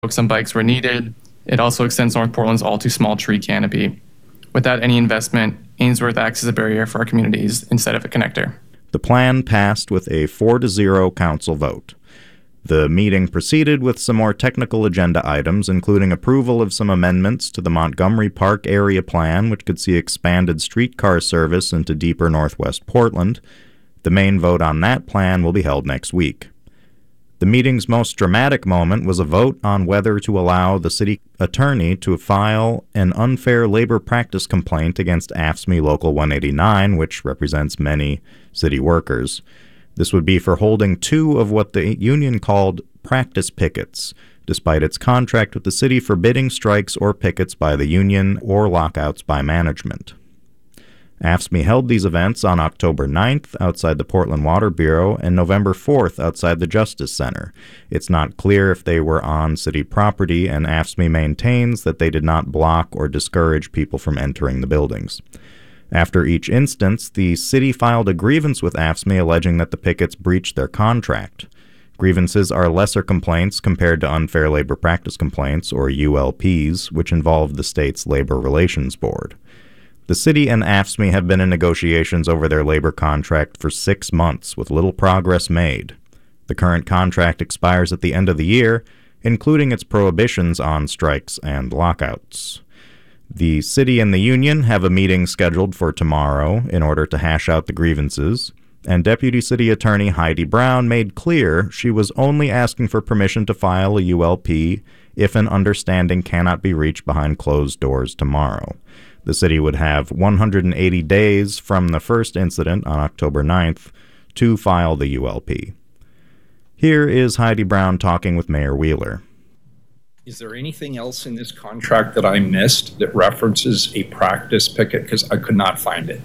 some bikes were needed. It also extends North Portland's all too small tree canopy. Without any investment, Ainsworth acts as a barrier for our communities instead of a connector. The plan passed with a 4-0 council vote. The meeting proceeded with some more technical agenda items, including approval of some amendments to the Montgomery Park area plan, which could see expanded streetcar service into deeper northwest Portland. The main vote on that plan will be held next week. The meeting's most dramatic moment was a vote on whether to allow the city attorney to file an unfair labor practice complaint against AFSCME Local 189, which represents many city workers. This would be for holding 2 of what the union called practice pickets, despite its contract with the city forbidding strikes or pickets by the union or lockouts by management. AFSCME held these events on October 9th outside the Portland Water Bureau and November 4th outside the Justice Center. It's not clear if they were on city property, and AFSCME maintains that they did not block or discourage people from entering the buildings. After each instance, the city filed a grievance with AFSCME alleging that the pickets breached their contract. Grievances are lesser complaints compared to unfair labor practice complaints, or ULPs, which involve the state's Labor Relations Board. The city and AFSCME have been in negotiations over their labor contract for 6 months, with little progress made. The current contract expires at the end of the year, including its prohibitions on strikes and lockouts. The city and the union have a meeting scheduled for tomorrow in order to hash out the grievances, and Deputy City Attorney Heidi Brown made clear she was only asking for permission to file a ULP if an understanding cannot be reached behind closed doors tomorrow. The city would have 180 days from the first incident on October 9th to file the ULP. Here is Heidi Brown talking with Mayor Wheeler. Is there anything else in this contract that I missed that references a practice picket? Because I could not find it.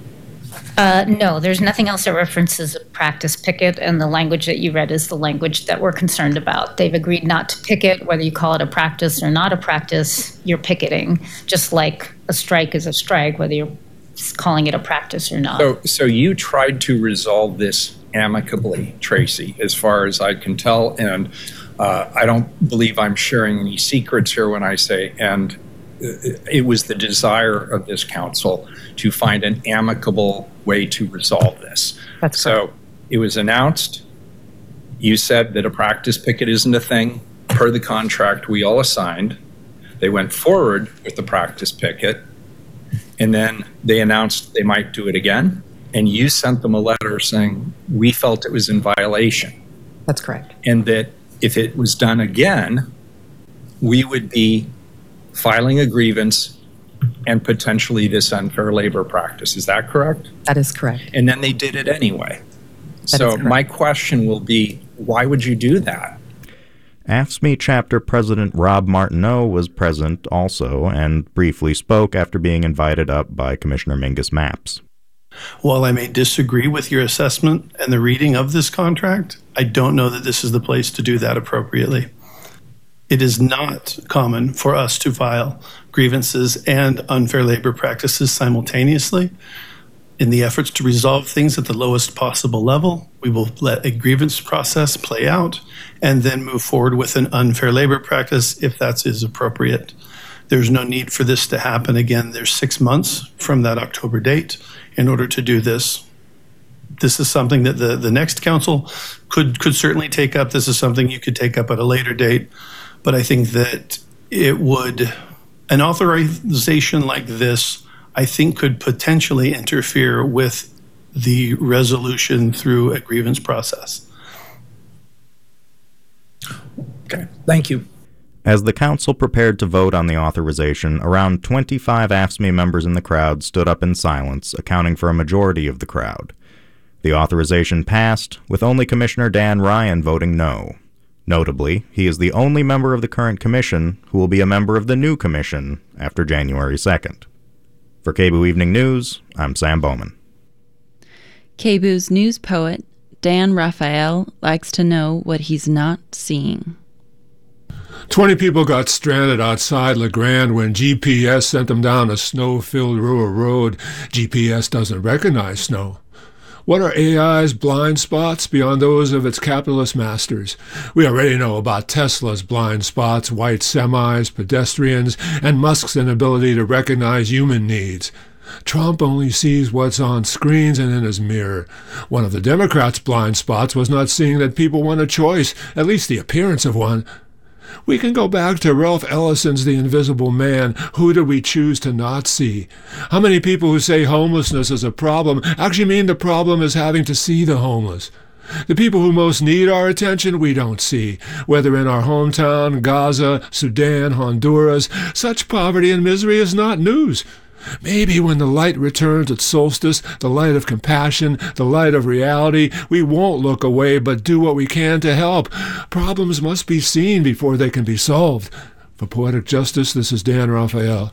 No, there's nothing else that references a practice picket, and the language that you read is the language that we're concerned about. They've agreed not to picket, whether you call it a practice or not a practice, you're picketing, just like a strike is a strike, whether you're calling it a practice or not. So you tried to resolve this amicably, Tracy, as far as I can tell, and I don't believe I'm sharing any secrets here when I say, and it was the desire of this council to find an amicable way to resolve this. That's correct. So it was announced. You said that a practice picket isn't a thing per the contract we all assigned. They went forward with the practice picket, and then they announced they might do it again. And you sent them a letter saying we felt it was in violation. That's correct. And that if it was done again, we would be filing a grievance and potentially this unfair labor practice. Is that correct? That is correct. And then they did it anyway. That So is correct. my question will be, why would you do that? AFSCME Chapter President Rob Martineau was present also and briefly spoke after being invited up by Commissioner Mingus Mapps. While I may disagree with your assessment and the reading of this contract, I don't know that this is the place to do that appropriately. It is not common for us to file grievances and unfair labor practices simultaneously. In the efforts to resolve things at the lowest possible level, we will let a grievance process play out and then move forward with an unfair labor practice if that is appropriate. There's no need for this to happen again. There's 6 months from that October date in order to do this. This is something that the next council could certainly take up. This is something you could take up at a later date. But I think that an authorization like this, I think, could potentially interfere with the resolution through a grievance process. Okay, thank you. As the council prepared to vote on the authorization, around 25 AFSCME members in the crowd stood up in silence, accounting for a majority of the crowd. The authorization passed, with only Commissioner Dan Ryan voting no. Notably, he is the only member of the current commission who will be a member of the new commission after January 2nd. For KBOO Evening News, I'm Sam Bowman. KBOO's news poet, Dan Raphael, likes to know what he's not seeing. 20 people got stranded outside LeGrand when GPS sent them down a snow-filled rural road. GPS doesn't recognize snow. What are AI's blind spots beyond those of its capitalist masters? We already know about Tesla's blind spots, white semis, pedestrians, and Musk's inability to recognize human needs. Trump only sees what's on screens and in his mirror. One of the Democrats' blind spots was not seeing that people want a choice, at least the appearance of one. We can go back to Ralph Ellison's The Invisible Man. Who did we choose to not see? How many people who say homelessness is a problem actually mean the problem is having to see the homeless? The people who most need our attention we don't see, whether in our hometown, Gaza, Sudan, Honduras. Such poverty and misery is not news. Maybe when the light returns at solstice, the light of compassion, the light of reality, we won't look away but do what we can to help. Problems must be seen before they can be solved. For Poetic Justice, this is Dan Raphael.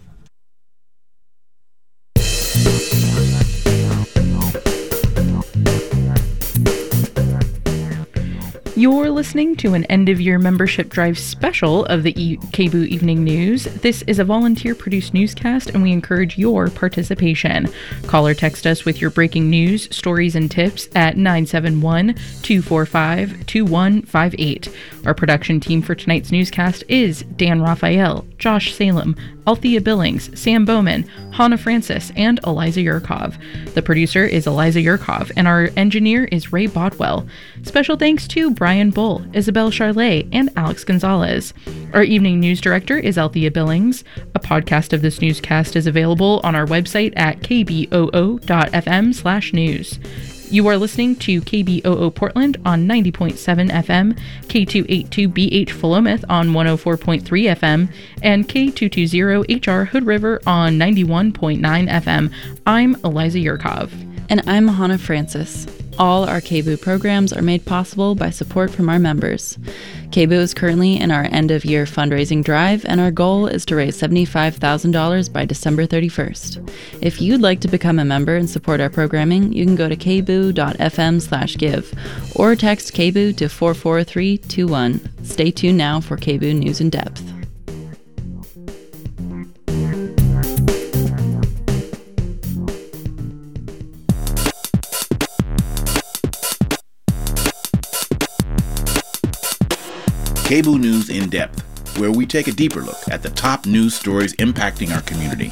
You're listening to an end-of-year membership drive special of the KBOO Evening News. This is a volunteer-produced newscast, and we encourage your participation. Call or text us with your breaking news, stories, and tips at 971-245-2158. Our production team for tonight's newscast is Dan Raphael, Josh Salem, Althea Billings, Sam Bowman, Hannah Francis, and Eliza Yurkov. The producer is Eliza Yurkov, and our engineer is Ray Bodwell. Special thanks to Brian Bull, Isabel Charlet, and Alex Gonzalez. Our evening news director is Althea Billings. A podcast of this newscast is available on our website at kboo.fm/news. You are listening to KBOO Portland on 90.7 FM, K282BH Philomath on 104.3 FM, and K220HR Hood River on 91.9 FM. I'm Eliza Yurkov. And I'm Hannah Francis. All our KBOO programs are made possible by support from our members. KBOO is currently in our end-of-year fundraising drive, and our goal is to raise $75,000 by December 31st. If you'd like to become a member and support our programming, you can go to kboo.fm/give or text KBOO to 44321. Stay tuned now for KBOO News in Depth. KBOO News in Depth, where we take a deeper look at the top news stories impacting our community.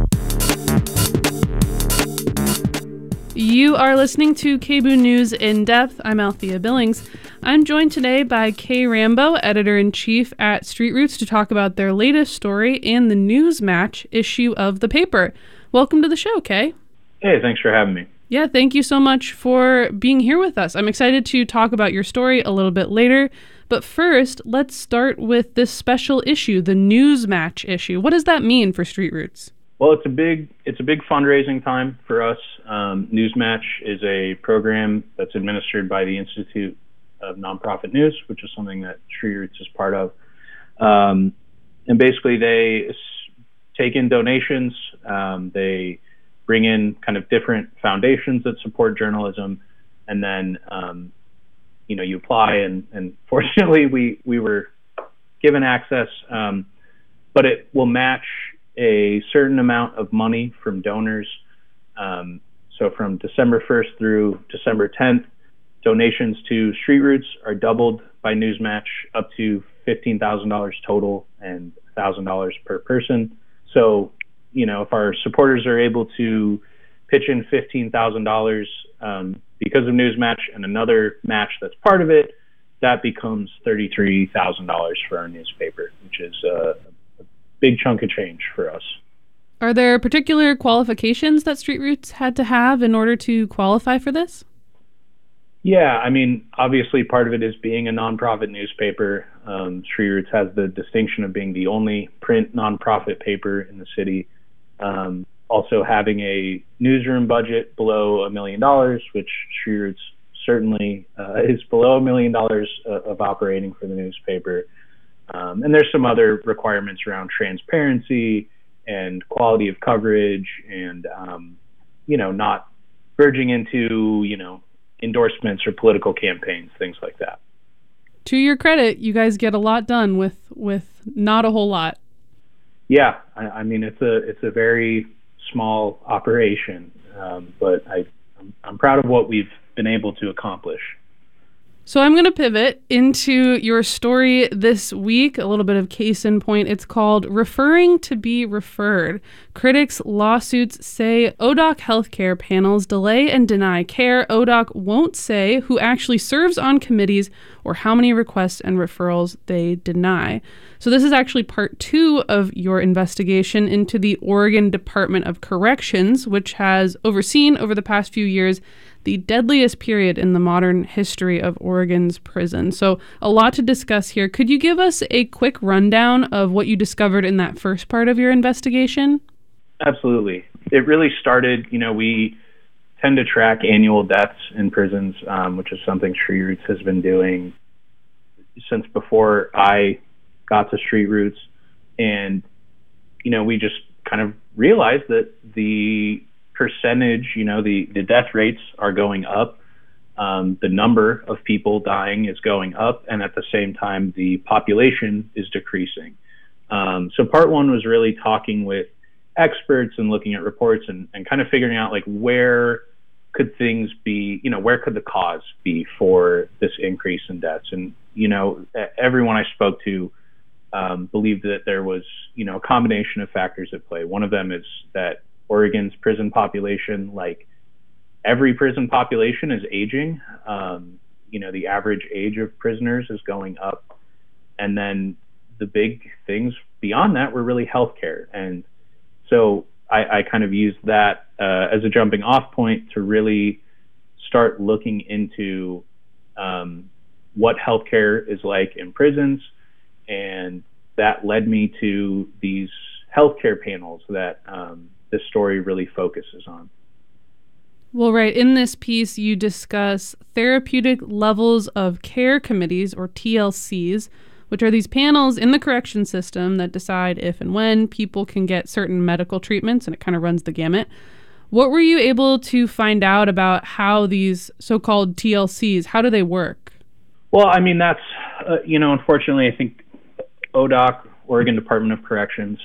You are listening to KBOO News in Depth. I'm Althea Billings. I'm joined today by Kay Rambo, editor-in-chief at Street Roots, to talk about their latest story and the Newsmatch issue of the paper. Welcome to the show, Kay. Hey, thanks for having me. Yeah, thank you so much for being here with us. I'm excited to talk about your story a little bit later. But first, let's start with this special issue, the Newsmatch issue. What does that mean for Street Roots? Well, it's a big fundraising time for us. Newsmatch is a program that's administered by the Institute of Nonprofit News, which is something that Street Roots is part of. And basically, they take in donations. They bring in kind of different foundations that support journalism, and then you apply, and fortunately we were given access, but it will match a certain amount of money from donors. So from December 1st through December 10th, donations to Street Roots are doubled by Newsmatch up to $15,000 total and $1,000 per person. So, if our supporters are able to pitch in $15,000, because of Newsmatch and another match that's part of it, that becomes $33,000 for our newspaper, which is a big chunk of change for us. Are there particular qualifications that Street Roots had to have in order to qualify for this? Yeah, obviously part of it is being a nonprofit newspaper. Street Roots has the distinction of being the only print nonprofit paper in the city. Also having a newsroom budget below $1 million, which Street Roots certainly is below $1 million of operating for the newspaper. And there's some other requirements around transparency and quality of coverage and, not verging into, endorsements or political campaigns, things like that. To your credit, you guys get a lot done with not a whole lot. Yeah, it's a very small operation, but I'm proud of what we've been able to accomplish. So I'm going to pivot into your story this week, a little bit of case in point. It's called Referring to Be Referred. Critics' lawsuits say ODOC healthcare panels delay and deny care. ODOC won't say who actually serves on committees or how many requests and referrals they deny. So this is actually part 2 of your investigation into the Oregon Department of Corrections, which has overseen over the past few years the deadliest period in the modern history of Oregon's prison. So a lot to discuss here. Could you give us a quick rundown of what you discovered in that first part of your investigation? Absolutely. It really started, we tend to track annual deaths in prisons, which is something Street Roots has been doing since before I got to Street Roots. And, we just kind of realized that the percentage, the death rates are going up. The number of people dying is going up, and at the same time, the population is decreasing. So part 1 was really talking with experts and looking at reports and kind of figuring out where could things be, where could the cause be for this increase in deaths? And, everyone I spoke to believed that there was, a combination of factors at play. One of them is that Oregon's prison population, like every prison population, is aging. The average age of prisoners is going up. And then the big things beyond that were really healthcare. And so I kind of used that as a jumping off point to really start looking into what healthcare is like in prisons. And that led me to these healthcare panels that this story really focuses on. Well, right. In this piece, you discuss therapeutic levels of care committees, or TLCs, which are these panels in the correction system that decide if and when people can get certain medical treatments, and it kind of runs the gamut. What were you able to find out about how these so-called TLCs, how do they work? Well, that's, unfortunately, I think ODOC, Oregon Department of Corrections,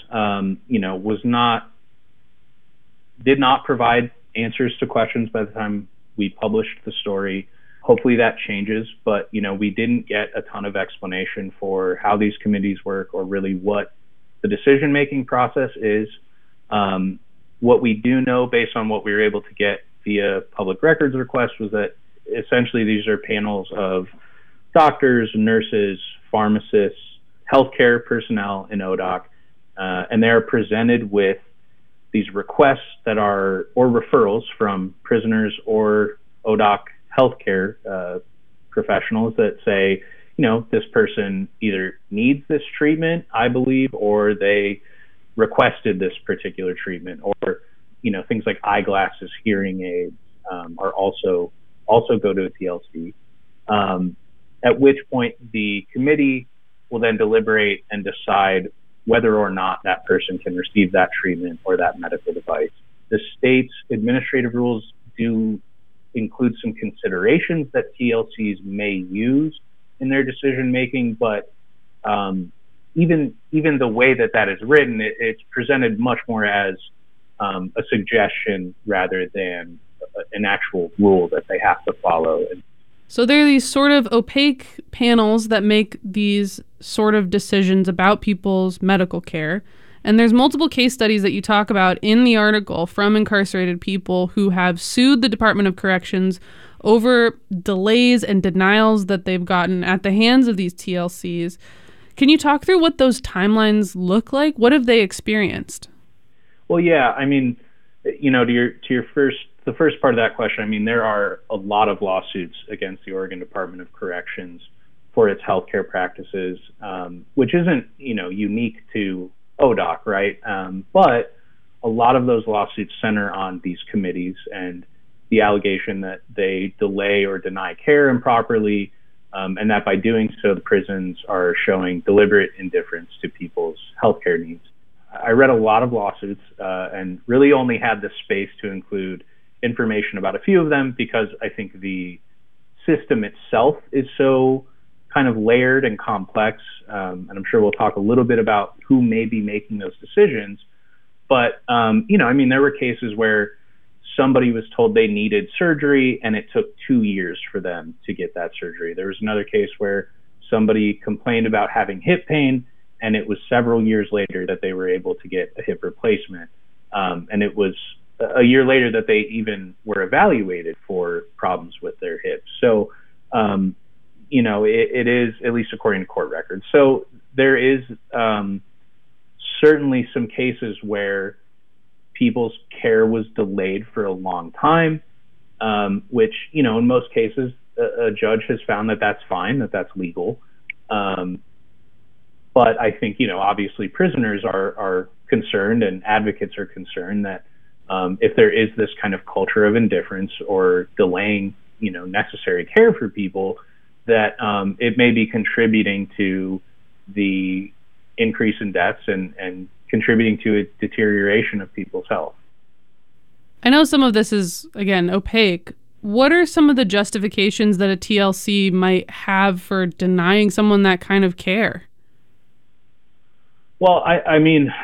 did not provide answers to questions by the time we published the story. Hopefully that changes, but we didn't get a ton of explanation for how these committees work or really what the decision-making process is. What we do know based on what we were able to get via public records request was that essentially these are panels of doctors, nurses, pharmacists, healthcare personnel in ODOC, and they're presented with these requests that are, or referrals from prisoners or ODOC healthcare professionals that say, this person either needs this treatment, I believe, or they requested this particular treatment, or, things like eyeglasses, hearing aids are also go to a TLC. At which point the committee will then deliberate and decide whether or not that person can receive that treatment or that medical device. The state's administrative rules do include some considerations that TLCs may use in their decision making, but even the way that is written, it's presented much more as a suggestion rather than an actual rule that they have to follow. So there are these sort of opaque panels that make these sort of decisions about people's medical care. And there's multiple case studies that you talk about in the article from incarcerated people who have sued the Department of Corrections over delays and denials that they've gotten at the hands of these TLCs. Can you talk through what those timelines look like? What have they experienced? Well, yeah, to the first part of that question, there are a lot of lawsuits against the Oregon Department of Corrections for its healthcare practices, which isn't, unique to ODOC, right? But a lot of those lawsuits center on these committees and the allegation that they delay or deny care improperly, and that by doing so, the prisons are showing deliberate indifference to people's healthcare needs. I read a lot of lawsuits and really only had the space to include information about a few of them because I think the system itself is so kind of layered and complex, and I'm sure we'll talk a little bit about who may be making those decisions. But, there were cases where somebody was told they needed surgery and it took 2 years for them to get that surgery. There was another case where somebody complained about having hip pain and it was several years later that they were able to get a hip replacement. And it was a year later that they even were evaluated for problems with their hips. So, it is, at least according to court records. So there is certainly some cases where people's care was delayed for a long time, which, in most cases, a judge has found that that's fine, that that's legal. But I think, obviously prisoners are concerned and advocates are concerned that if there is this kind of culture of indifference or delaying, necessary care for people, that it may be contributing to the increase in deaths and contributing to a deterioration of people's health. I know some of this is, again, opaque. What are some of the justifications that a TLC might have for denying someone that kind of care? Well, I mean,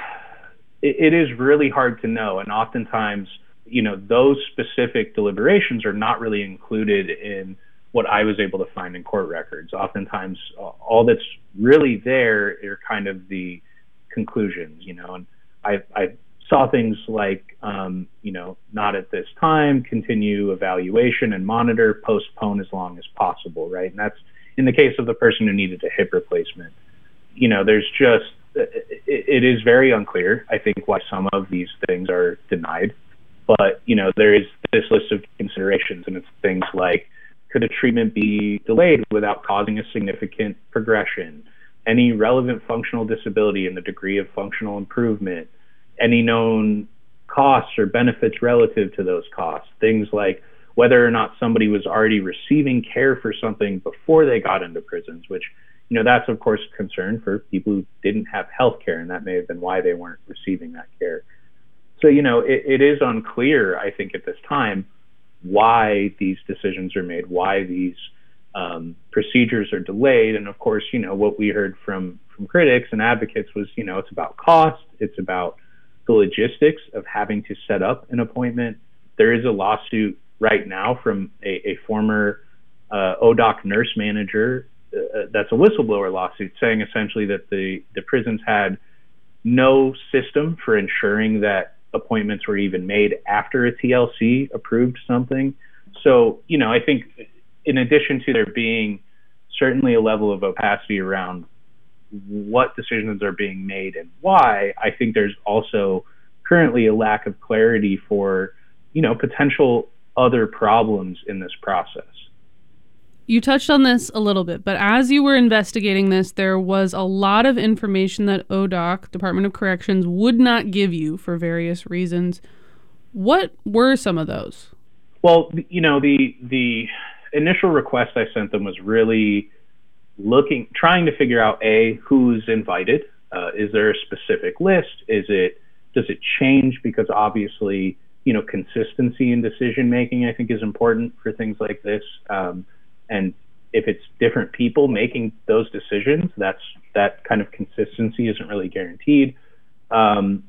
it is really hard to know. And oftentimes, those specific deliberations are not really included in what I was able to find in court records. Oftentimes, all that's really there are kind of the conclusions, and I saw things like, not at this time, continue evaluation and monitor, postpone as long as possible, right? And that's in the case of the person who needed a hip replacement. There's just, it is very unclear, I think, why some of these things are denied. But, there is this list of considerations, and it's things like, could a treatment be delayed without causing a significant progression? Any relevant functional disability and the degree of functional improvement? Any known costs or benefits relative to those costs? Things like whether or not somebody was already receiving care for something before they got into prisons, which, that's of course a concern for people who didn't have health care, and that may have been why they weren't receiving that care. So, it is unclear, I think, at this time, why these decisions are made, why these procedures are delayed. And of course, what we heard from critics and advocates was, it's about cost, it's about the logistics of having to set up an appointment. There is a lawsuit right now from a former ODOC nurse manager that's a whistleblower lawsuit saying essentially that the prisons had no system for ensuring that appointments were even made after a TLC approved something. So, I think in addition to there being certainly a level of opacity around what decisions are being made and why, I think there's also currently a lack of clarity for, potential other problems in this process. You touched on this a little bit, but as you were investigating this, there was a lot of information that ODOC, Department of Corrections, would not give you for various reasons. What were some of those? Well, the initial request I sent them was really trying to figure out, who's invited. Is there a specific list? Does it change? Because obviously, consistency in decision making, I think, is important for things like this. And if it's different people making those decisions, that kind of consistency isn't really guaranteed. And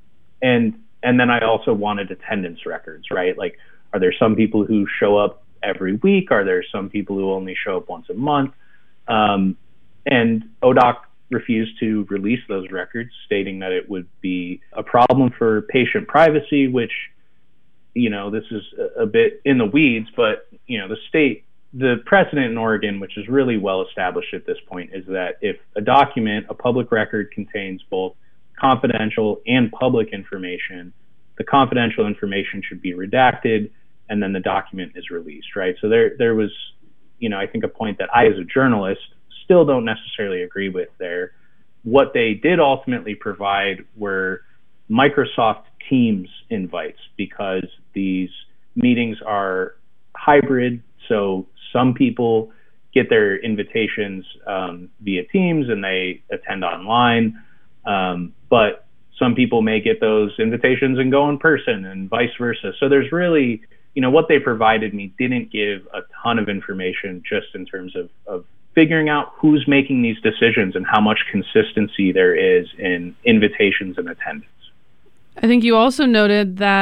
then I also wanted attendance records, right? Like, are there some people who show up every week? Are there some people who only show up once a month? And ODOC refused to release those records, stating that it would be a problem for patient privacy, which, this is a bit in the weeds, but, the precedent in Oregon, which is really well established at this point, is that if a public record contains both confidential and public information, the confidential information should be redacted and then the document is released, right? So there was, I think a point that I, as a journalist, still don't necessarily agree with there. What they did ultimately provide were Microsoft Teams invites, because these meetings are hybrid. So some people get their invitations via Teams and they attend online, but some people may get those invitations and go in person and vice versa. So there's really, what they provided me didn't give a ton of information just in terms of figuring out who's making these decisions and how much consistency there is in invitations and attendance. I think you also noted that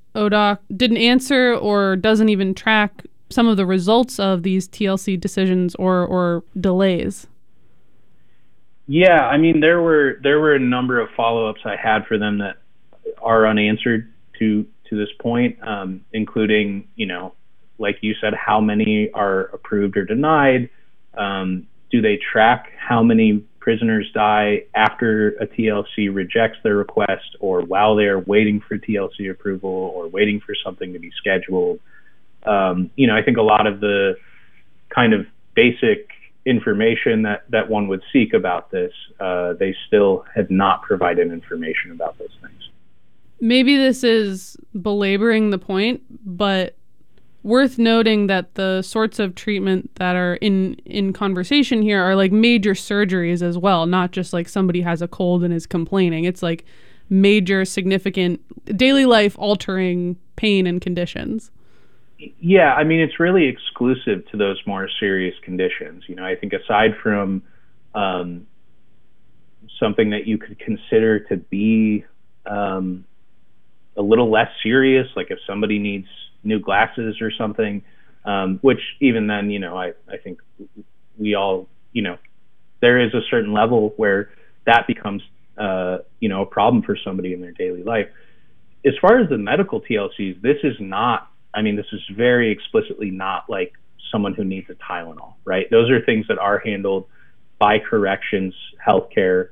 ODOC didn't answer or doesn't even track some of the results of these TLC decisions or delays? Yeah, I mean, there were a number of follow-ups I had for them that are unanswered to this point, including, like you said, how many are approved or denied? Do they track how many prisoners die after a TLC rejects their request, or while they're waiting for TLC approval or waiting for something to be scheduled? I think a lot of the kind of basic information that one would seek about this, they still have not provided information about those things. Maybe this is belaboring the point, but worth noting that the sorts of treatment that are in conversation here are like major surgeries as well, not just like somebody has a cold and is complaining. It's like major, significant, daily life altering pain and conditions. Yeah, I mean, it's really exclusive to those more serious conditions. I think aside from something that you could consider to be a little less serious, like if somebody needs new glasses or something, which even then, I think we all, there is a certain level where that becomes, a problem for somebody in their daily life. As far as the medical TLCs, this is very explicitly not like someone who needs a Tylenol, right? Those are things that are handled by corrections, healthcare.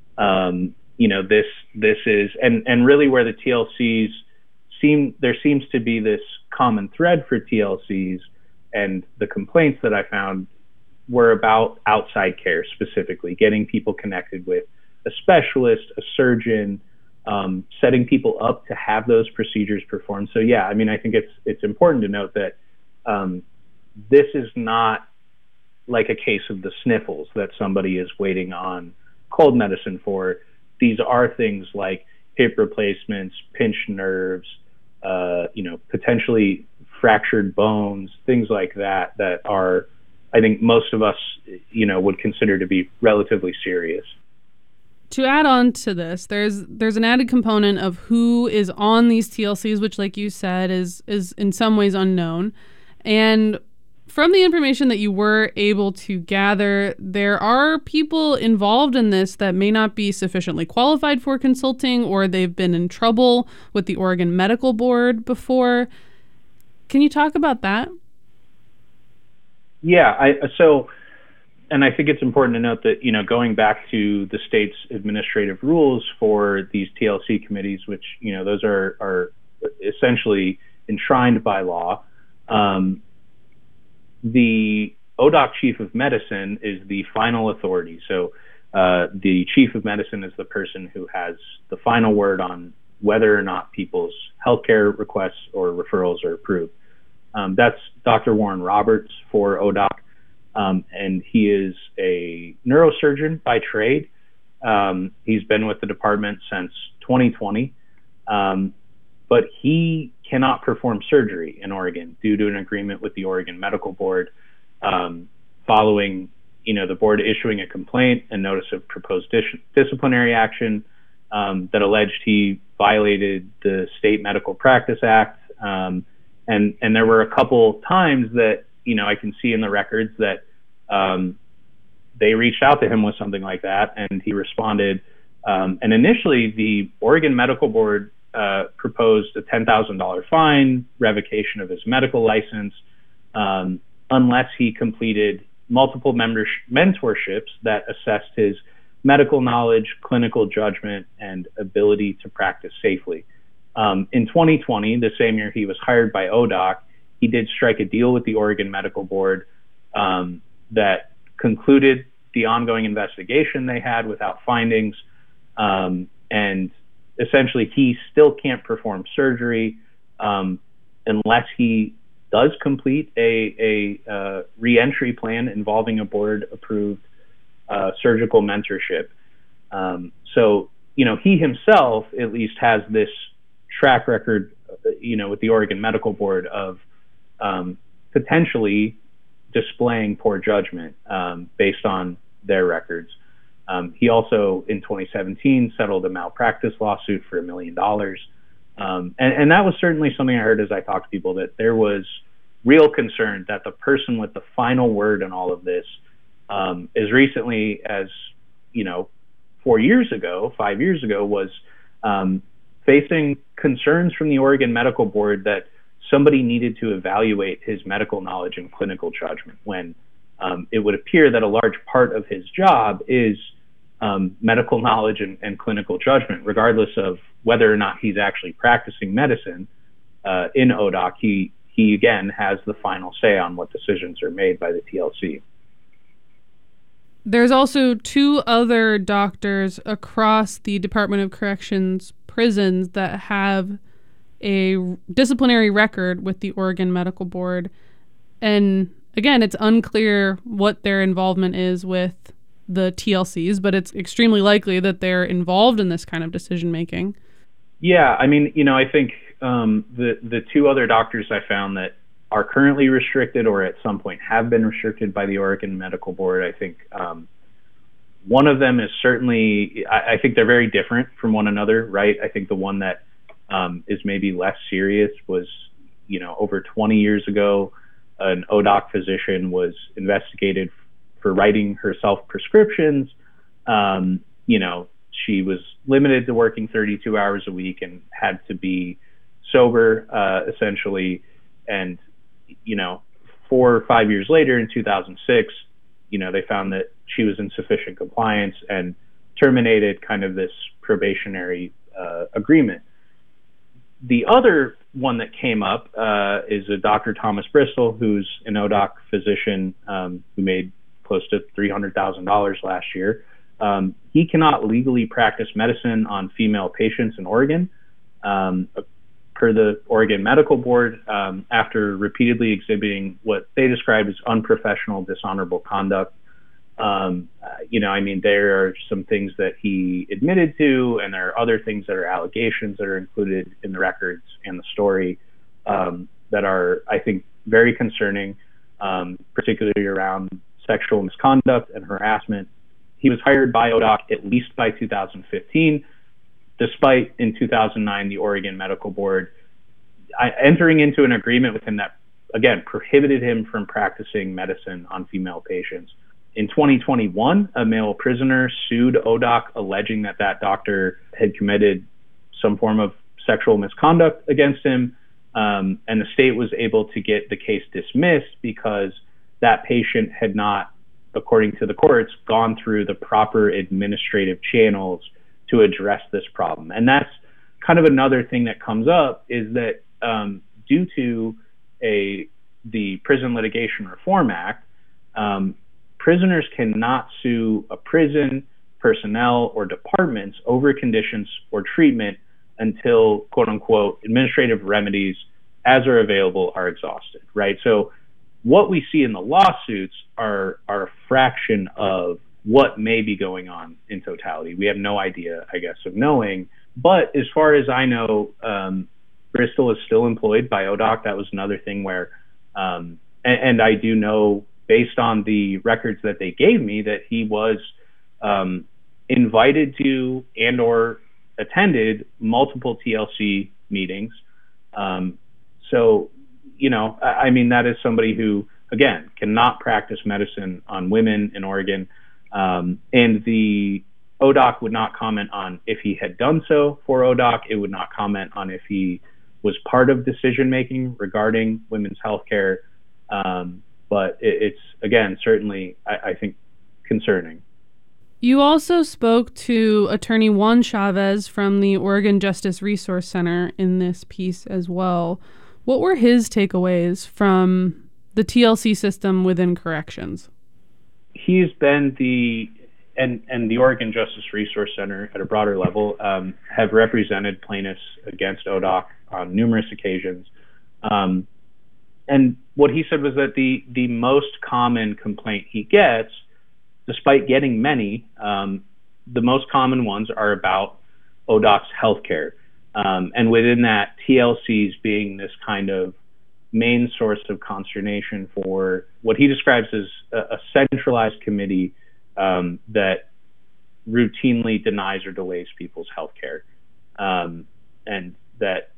This is, and really where the TLCs there seems to be this common thread for TLCs, and the complaints that I found were about outside care, specifically getting people connected with a specialist, a surgeon, setting people up to have those procedures performed. So yeah, I mean, I think it's important to note that this is not like a case of the sniffles that somebody is waiting on cold medicine for. These are things like hip replacements, pinched nerves, potentially fractured bones, things like that are, I think most of us, would consider to be relatively serious. To add on to this, there's an added component of who is on these TLCs, which, like you said, is in some ways unknown. And from the information that you were able to gather, there are people involved in this that may not be sufficiently qualified for consulting, or they've been in trouble with the Oregon Medical Board before. Can you talk about that? Yeah, and I think it's important to note that, going back to the state's administrative rules for these TLC committees, which, those are essentially enshrined by law, the ODOC chief of medicine is the final authority. So the chief of medicine is the person who has the final word on whether or not people's healthcare requests or referrals are approved. That's Dr. Warren Roberts for ODOC. And he is a neurosurgeon by trade. He's been with the department since 2020, but he cannot perform surgery in Oregon due to an agreement with the Oregon Medical Board, following, the board issuing a complaint and notice of proposed disciplinary action that alleged he violated the State Medical Practice Act. And there were a couple times that, I can see in the records that they reached out to him with something like that, and he responded. And initially, the Oregon Medical Board proposed a $10,000 fine, revocation of his medical license, unless he completed multiple mentorships that assessed his medical knowledge, clinical judgment, and ability to practice safely. In 2020, the same year he was hired by ODOC, he did strike a deal with the Oregon Medical Board that concluded the ongoing investigation they had without findings, and essentially he still can't perform surgery unless he does complete a re-entry plan involving a board-approved surgical mentorship. So, he himself at least has this track record, with the Oregon Medical Board of potentially displaying poor judgment based on their records. He also, in 2017, settled a malpractice lawsuit for $1 million And that was certainly something I heard as I talked to people, that there was real concern that the person with the final word in all of this, as recently as, 5 years ago, was facing concerns from the Oregon Medical Board that somebody needed to evaluate his medical knowledge and clinical judgment, when it would appear that a large part of his job is medical knowledge and clinical judgment, regardless of whether or not he's actually practicing medicine in ODOC. He again has the final say on what decisions are made by the TLC. There's also 2 other doctors across the Department of Corrections prisons that have a disciplinary record with the Oregon Medical Board. And again, it's unclear what their involvement is with the TLCs, but it's extremely likely that they're involved in this kind of decision making. Yeah, I mean, I think the 2 other doctors I found that are currently restricted or at some point have been restricted by the Oregon Medical Board, I think one of them is certainly, I think they're very different from one another, right? I think the one that is maybe less serious was, over 20 years ago, an ODOC physician was investigated for writing herself prescriptions. She was limited to working 32 hours a week and had to be sober, essentially. And, 4 or 5 years later, in 2006, they found that she was in sufficient compliance and terminated kind of this probationary agreement. The other one that came up is a Dr. Thomas Bristol, who's an ODOC physician who made close to $300,000 last year. He cannot legally practice medicine on female patients in Oregon, per the Oregon Medical Board, after repeatedly exhibiting what they described as unprofessional, dishonorable conduct. There are some things that he admitted to, and there are other things that are allegations that are included in the records and the story that are, I think, very concerning, particularly around sexual misconduct and harassment. He was hired by ODOC at least by 2015, despite in 2009 the Oregon Medical Board entering into an agreement with him that, again, prohibited him from practicing medicine on female patients. In 2021, a male prisoner sued ODOC alleging that doctor had committed some form of sexual misconduct against him, and the state was able to get the case dismissed because that patient had not, according to the courts, gone through the proper administrative channels to address this problem. And that's kind of another thing that comes up, is that due to the Prison Litigation Reform Act, prisoners cannot sue a prison, personnel, or departments over conditions or treatment until, quote unquote, administrative remedies as are available are exhausted, right? So what we see in the lawsuits are a fraction of what may be going on in totality. We have no idea, I guess, of knowing. But as far as I know, Bristol is still employed by ODOC. That was another thing where, and I do know, based on the records that they gave me, that he was invited to and or attended multiple TLC meetings. So, that is somebody who, again, cannot practice medicine on women in Oregon. And the ODOC would not comment on if he had done so for ODOC. It would not comment on if he was part of decision-making regarding women's health care. But it's, again, certainly, I think, concerning. You also spoke to attorney Juan Chavez from the Oregon Justice Resource Center in this piece as well. What were his takeaways from the TLC system within corrections? He's been and the Oregon Justice Resource Center at a broader level have represented plaintiffs against ODOC on numerous occasions. And what he said was that the most common complaint he gets, despite getting many, the most common ones are about ODOC's healthcare. And within that, TLCs being this kind of main source of consternation for what he describes as a centralized committee that routinely denies or delays people's healthcare. And that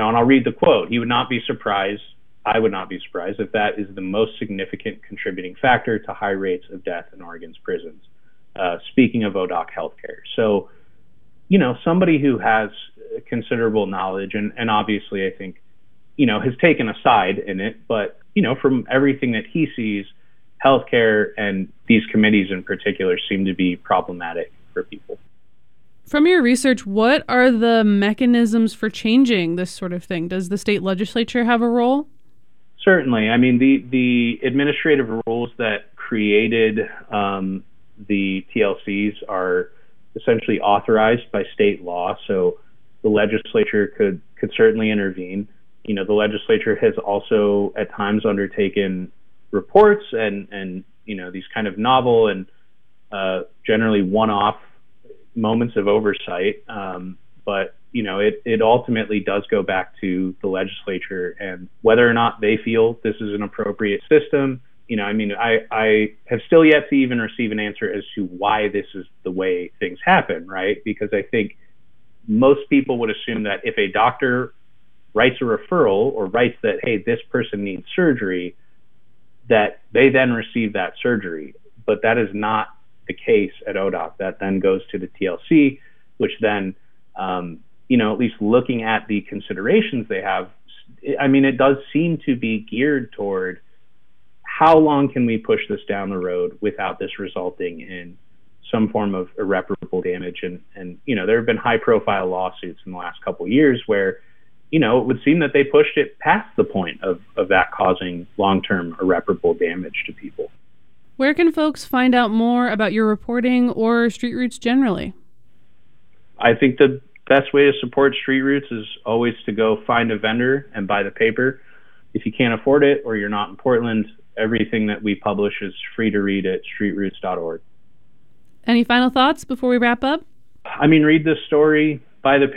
and I'll read the quote. He would not be surprised, I would not be surprised, if that is the most significant contributing factor to high rates of death in Oregon's prisons. Speaking of ODOC healthcare. So, somebody who has considerable knowledge and obviously I think, has taken a side in it, but, from everything that he sees, healthcare and these committees in particular seem to be problematic for people. From your research, what are the mechanisms for changing this sort of thing? Does the state legislature have a role? Certainly. I mean, the administrative rules that created the TLCs are essentially authorized by state law, so the legislature could certainly intervene. The legislature has also at times undertaken reports and these kind of novel and generally one-off moments of oversight, but it ultimately does go back to the legislature and whether or not they feel this is an appropriate system. I have still yet to even receive an answer as to why this is the way things happen, right? Because I think most people would assume that if a doctor writes a referral or writes that, hey, this person needs surgery, that they then receive that surgery. But that is not the case at ODOC. That then goes to the TLC, which then, at least looking at the considerations they have, it does seem to be geared toward how long can we push this down the road without this resulting in some form of irreparable damage. And there have been high profile lawsuits in the last couple of years where, it would seem that they pushed it past the point of that causing long-term irreparable damage to people. Where can folks find out more about your reporting or Street Roots generally? I think the best way to support Street Roots is always to go find a vendor and buy the paper. If you can't afford it or you're not in Portland, everything that we publish is free to read at streetroots.org. Any final thoughts before we wrap up? Read this story, buy the paper.